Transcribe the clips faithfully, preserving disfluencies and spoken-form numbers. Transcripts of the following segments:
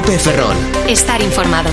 COPE Ferrol. Estar informado.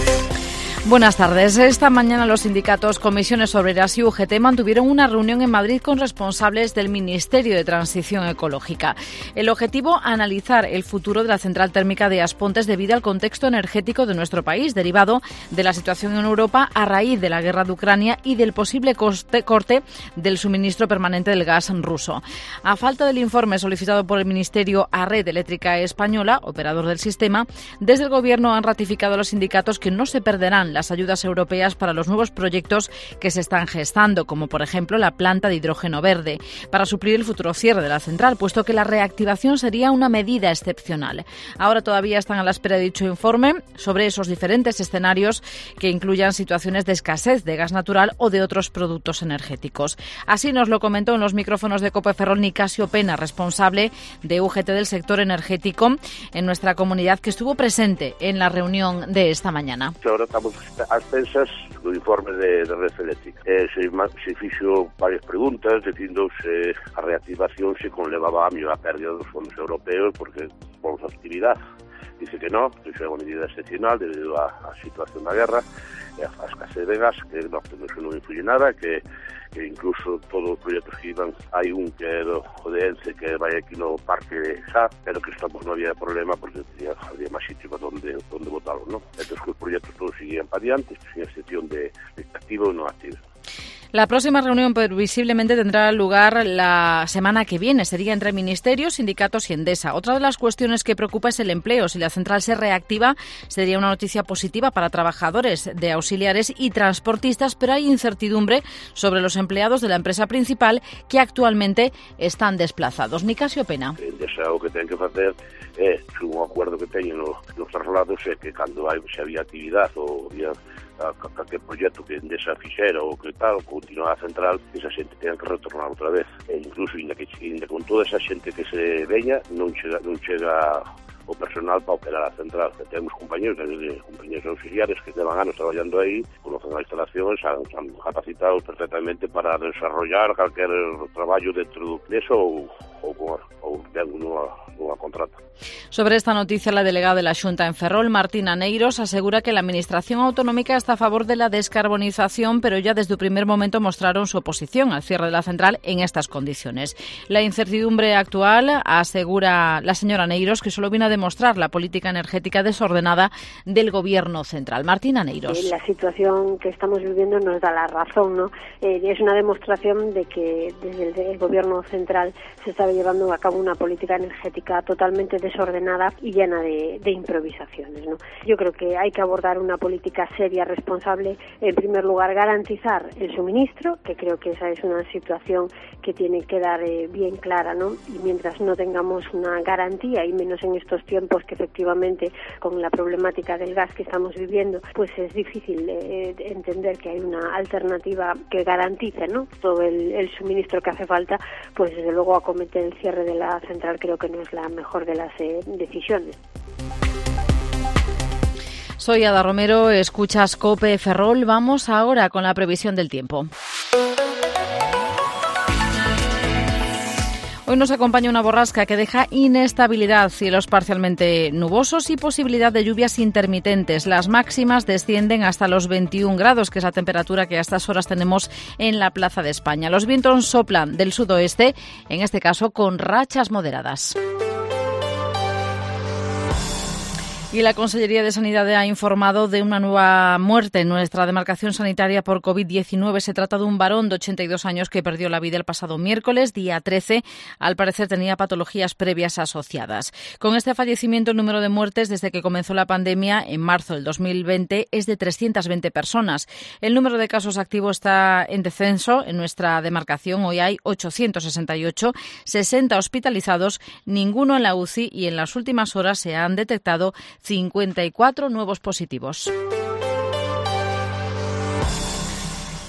Buenas tardes. Esta mañana los sindicatos Comisiones Obreras y U G T mantuvieron una reunión en Madrid con responsables del Ministerio de Transición Ecológica. El objetivo, analizar el futuro de la central térmica de Aspontes debido al contexto energético de nuestro país, derivado de la situación en Europa a raíz de la guerra de Ucrania y del posible coste, corte del suministro permanente del gas ruso. A falta del informe solicitado por el Ministerio a Red Eléctrica Española, operador del sistema, desde el Gobierno han ratificado a los sindicatos que no se perderán las ayudas europeas para los nuevos proyectos que se están gestando, como por ejemplo la planta de hidrógeno verde, para suplir el futuro cierre de la central, puesto que la reactivación sería una medida excepcional. Ahora todavía están a la espera de dicho informe sobre esos diferentes escenarios que incluyan situaciones de escasez de gas natural o de otros productos energéticos. Así nos lo comentó en los micrófonos de COPE Ferrol Nicasio Pena, responsable de U G T del sector energético en nuestra comunidad, que estuvo presente en la reunión de esta mañana. Ahora estamos ás pensas do informe de, de Red Eléctrica. Eh, se, se fixo varias preguntas dicindo se a reactivación se conlevaba a a pérdida dos fondos europeos porque por a actividade. Dice que non, que iso é unha medida excepcional debido á, á situación da guerra e a escasez de gas, que no, que non influye nada, que que incluso todos os proxectos que iban, hai un que é do de Ence que vai aquí no Parque de Sá, pero que estamos non había problema porque tenía, había máis sitio para donde, donde botarlo, non? Entón que os proxectos todos seguían para diante, sin excepción de, de activo e non activo. La próxima reunión previsiblemente tendrá lugar la semana que viene. Sería entre ministerios, sindicatos y Endesa. Otra de las cuestiones que preocupa es el empleo. Si la central se reactiva, sería una noticia positiva para trabajadores de auxiliares y transportistas, pero hay incertidumbre sobre los empleados de la empresa principal que actualmente están desplazados. Nicasio Pena. Endesa o que ten que facer é, un acuerdo que teñen nos, nos traslados, é que cando hai, se había actividade ou había a, a, calquer proxecto que Endesa fixera ou que tal, continuar a central, esa xente ten que retornar outra vez. E incluso, ainda que ainda con toda esa xente que se veña, non chega, non chega o personal para operar a central. Que temos compañeros, compañeros auxiliares que llevan anos traballando aí, conocen a instalación, están, están capacitados perfectamente para desarrollar calquer traballo dentro deso ou, ou, ou de alguna, alguna contrata. Sobre esta noticia, la delegada de la Xunta en Ferrol, Martina Neiros, asegura que la Administración autonómica está a favor de la descarbonización, pero ya desde el primer momento mostraron su oposición al cierre de la central en estas condiciones. La incertidumbre actual, asegura la señora Neiros, que solo viene a demostrar la política energética desordenada del Gobierno central. Martina Neiros. La situación que estamos viviendo nos da la razón, ¿no? Eh, es una demostración de que desde el, el Gobierno central se estaba llevando a cabo una política energética totalmente desordenada y llena de, de improvisaciones, ¿no? Yo creo que hay que abordar una política seria, responsable. En primer lugar, garantizar el suministro, que creo que esa es una situación que tiene que dar eh, bien clara, ¿no? Y mientras no tengamos una garantía, y menos en estos tiempos que efectivamente con la problemática del gas que estamos viviendo, pues es difícil eh, entender que hay una alternativa que garantice, ¿no?, todo el, el suministro que hace falta, pues desde luego acometer el cierre de la central creo que no es la mejor de las eh, decisiones. Soy Ada Romero, escuchas COPE Ferrol. Vamos ahora con la previsión del tiempo. Hoy nos acompaña una borrasca que deja inestabilidad, cielos parcialmente nubosos y posibilidad de lluvias intermitentes. Las máximas descienden hasta los veintiún grados, que es la temperatura que a estas horas tenemos en la Plaza de España. Los vientos soplan del sudoeste, en este caso con rachas moderadas. Y la Consellería de Sanidad ha informado de una nueva muerte en nuestra demarcación sanitaria por covid diecinueve. Se trata de un varón de ochenta y dos años que perdió la vida el pasado miércoles, día trece. Al parecer tenía patologías previas asociadas. Con este fallecimiento, el número de muertes desde que comenzó la pandemia en marzo del dos mil veinte es de trescientas veinte personas. El número de casos activos está en descenso en nuestra demarcación. Hoy hay ochocientos sesenta y ocho, sesenta hospitalizados, ninguno en la U C I, y en las últimas horas se han detectado cincuenta y cuatro nuevos positivos.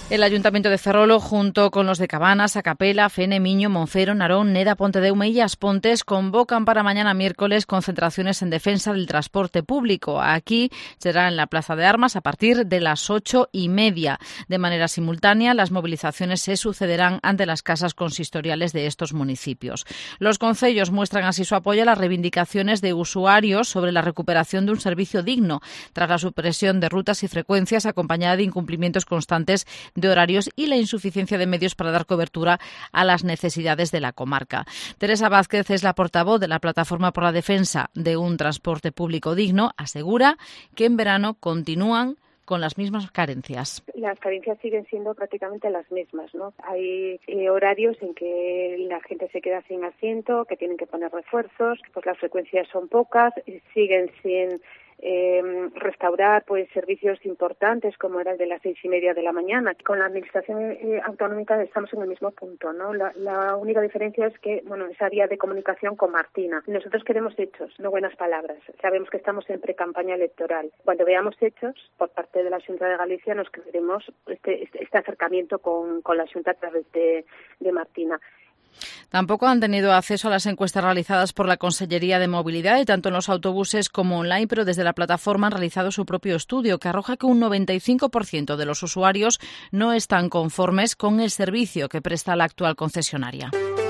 El Ayuntamiento de Ferrol, junto con los de Cabanas, Acapela, Fene, Miño, Monfero, Narón, Neda, Pontedeume y As Pontes, convocan para mañana miércoles concentraciones en defensa del transporte público. Aquí será en la Plaza de Armas a partir de las ocho y media. De manera simultánea, las movilizaciones se sucederán ante las casas consistoriales de estos municipios. Los concellos muestran así su apoyo a las reivindicaciones de usuarios sobre la recuperación de un servicio digno, tras la supresión de rutas y frecuencias acompañada de incumplimientos constantes de horarios y la insuficiencia de medios para dar cobertura a las necesidades de la comarca. Teresa Vázquez es la portavoz de la Plataforma por la Defensa de un Transporte Público Digno. Asegura que en verano continúan con las mismas carencias. Las carencias siguen siendo prácticamente las mismas, ¿no? Hay eh, horarios en que la gente se queda sin asiento, que tienen que poner refuerzos, pues las frecuencias son pocas, siguen sin Eh, restaurar pues servicios importantes como era el de las seis y media de la mañana. Con la administración eh, autonómica estamos en el mismo punto, ¿no? La, la única diferencia es que, bueno, esa vía de comunicación con Martina. Nosotros queremos hechos, no buenas palabras. Sabemos que estamos en pre-campaña electoral. Cuando veamos hechos por parte de la Xunta de Galicia nos creeremos este, este, este acercamiento con, con la Xunta a través de, de Martina. Tampoco han tenido acceso a las encuestas realizadas por la Consellería de Movilidad, tanto en los autobuses como online, pero desde la plataforma han realizado su propio estudio, que arroja que un noventa y cinco por ciento de los usuarios no están conformes con el servicio que presta la actual concesionaria.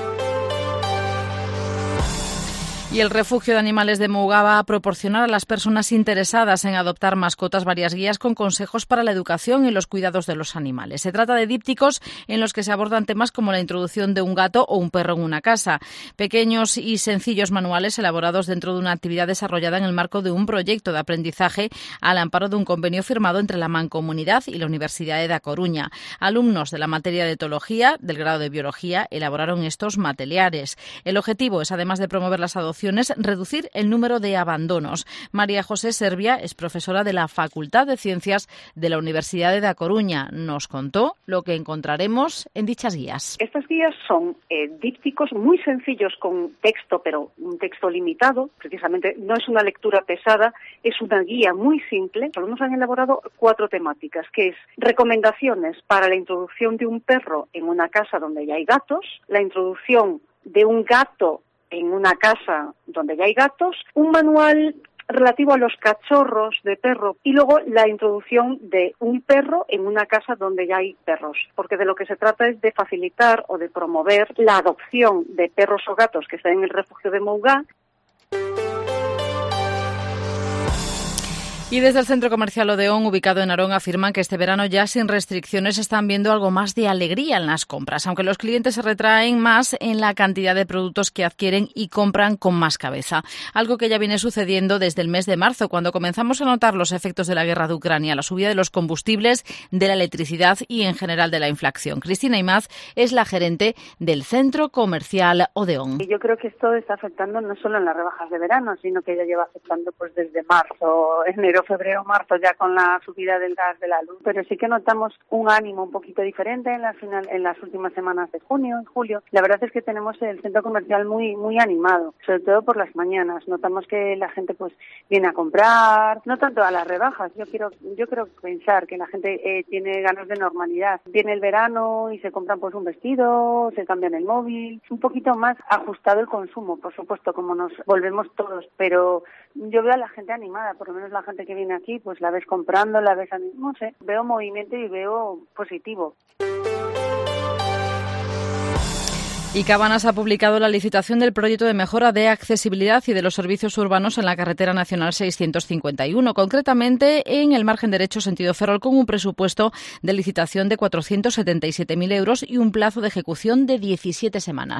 Y el Refugio de Animales de Muga va a proporcionar a las personas interesadas en adoptar mascotas varias guías con consejos para la educación y los cuidados de los animales. Se trata de dípticos en los que se abordan temas como la introducción de un gato o un perro en una casa. Pequeños y sencillos manuales elaborados dentro de una actividad desarrollada en el marco de un proyecto de aprendizaje al amparo de un convenio firmado entre la Mancomunidad y la Universidad de A Coruña. Alumnos de la materia de etología, del grado de biología, elaboraron estos materiales. El objetivo es, además de promover las adopciones, reducir el número de abandonos. María José Servia es profesora de la Facultad de Ciencias de la Universidad de A Coruña. Nos contó lo que encontraremos en dichas guías. Estas guías son eh, dípticos muy sencillos con texto, pero un texto limitado. Precisamente no es una lectura pesada, es una guía muy simple. Los alumnos han elaborado cuatro temáticas, que es recomendaciones para la introducción de un perro en una casa donde ya hay gatos, la introducción de un gato en una casa donde ya hay gatos, un manual relativo a los cachorros de perro y luego la introducción de un perro en una casa donde ya hay perros, porque de lo que se trata es de facilitar o de promover la adopción de perros o gatos que están en el refugio de Mougá. Y desde el Centro Comercial Odeón, ubicado en Narón, afirman que este verano ya sin restricciones están viendo algo más de alegría en las compras, aunque los clientes se retraen más en la cantidad de productos que adquieren y compran con más cabeza. Algo que ya viene sucediendo desde el mes de marzo, cuando comenzamos a notar los efectos de la guerra de Ucrania, la subida de los combustibles, de la electricidad y en general de la inflación. Cristina Imaz es la gerente del Centro Comercial Odeón. Yo creo que esto está afectando no solo en las rebajas de verano, sino que ya lleva afectando pues desde marzo, enero, febrero, marzo, ya con la subida del gas, de la luz. Pero sí que notamos un ánimo un poquito diferente en, la final, en las últimas semanas de junio y julio. La verdad es que tenemos el centro comercial muy muy animado, sobre todo por las mañanas. Notamos que la gente pues viene a comprar, no tanto a las rebajas. Yo quiero yo quiero pensar que la gente eh, tiene ganas de normalidad. Viene el verano y se compran pues un vestido, se cambian el móvil, un poquito más ajustado el consumo, por supuesto, como nos volvemos todos. Pero yo veo a la gente animada, por lo menos la gente que viene aquí, pues la ves comprando, la ves, no sé, veo movimiento y veo positivo. Y Cabanas ha publicado la licitación del proyecto de mejora de accesibilidad y de los servicios urbanos en la carretera nacional seiscientos cincuenta y uno, concretamente en el margen derecho sentido Ferrol, con un presupuesto de licitación de cuatrocientos setenta y siete mil euros y un plazo de ejecución de diecisiete semanas.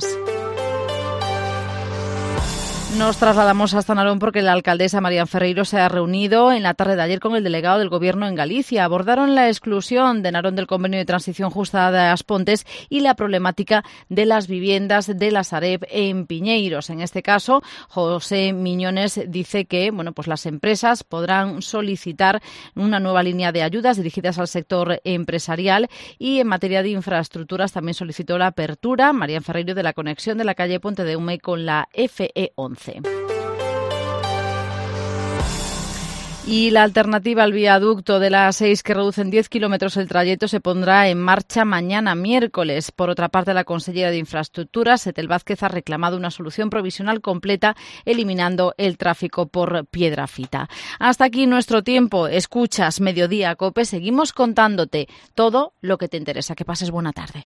Nos trasladamos hasta Narón porque la alcaldesa Marian Ferreiro se ha reunido en la tarde de ayer con el delegado del Gobierno en Galicia. Abordaron la exclusión de Narón del Convenio de Transición Justa de As Pontes y la problemática de las viviendas de la Sareb en Piñeiros. En este caso, José Miñones dice que bueno, pues las empresas podrán solicitar una nueva línea de ayudas dirigidas al sector empresarial y en materia de infraestructuras también solicitó la apertura, Marian Ferreiro, de la conexión de la calle Pontedeume con la F E once. Y la alternativa al viaducto de la A seis, que reduce en diez kilómetros el trayecto, se pondrá en marcha mañana miércoles. Por otra parte, la consellera de Infraestructuras, Setel Vázquez, ha reclamado una solución provisional completa, eliminando el tráfico por Piedrafita. Hasta aquí nuestro tiempo. Escuchas Mediodía COPE. Seguimos contándote todo lo que te interesa. Que pases buena tarde.